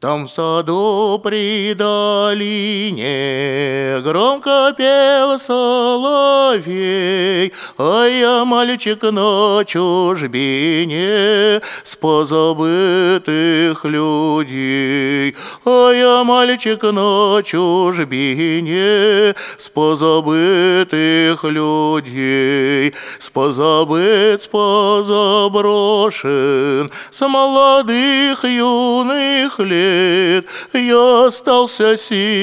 Там в саду при долине громко пел соловей, а я мальчик на чужбине с позабытых людей. А я мальчик на чужбине с позабытых людей, с позаброшен, с молодых юных лет. Я остался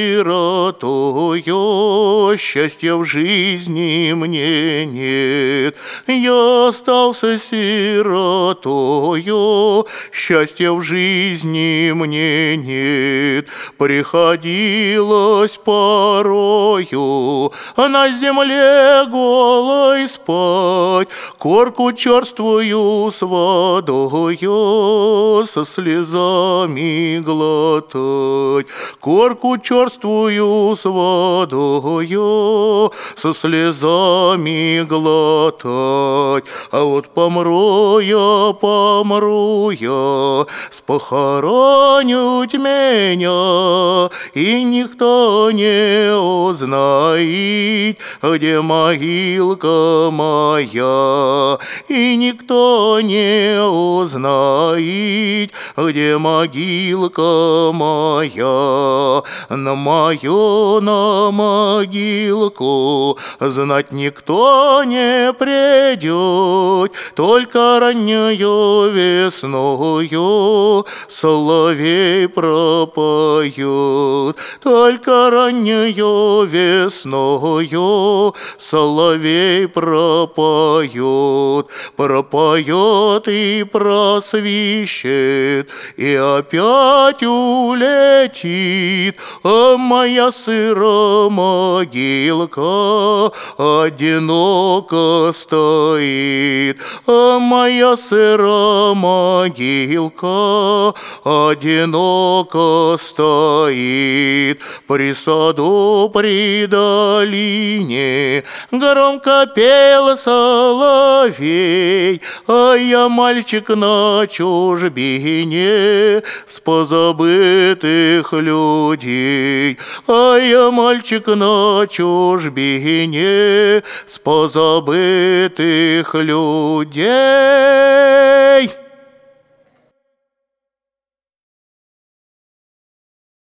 сиротою, счастья в жизни мне нет. Я остался сиротою, счастья в жизни мне нет. Приходилось порою на земле голой спать, корку черствую с водою со слезами глотать, корку черствую с водою со слезами глотать. А вот помру я, спохоронят меня, и никто не узнает, где могилка моя, и никто не узнает, где могилка моя. На могилку знать никто не придет, только раннюю весною соловей пропоет, только раннюю весною соловей пропоет, пропоет и просвищет, и опять улетит, а моя сыромогилка одиноко стоит, а моя сыромогилка одиноко стоит. При саду, при долине громко пел соловей, а я мальчик на чужбине с позабытых людей, а я мальчик на чужбине с позабытых людей.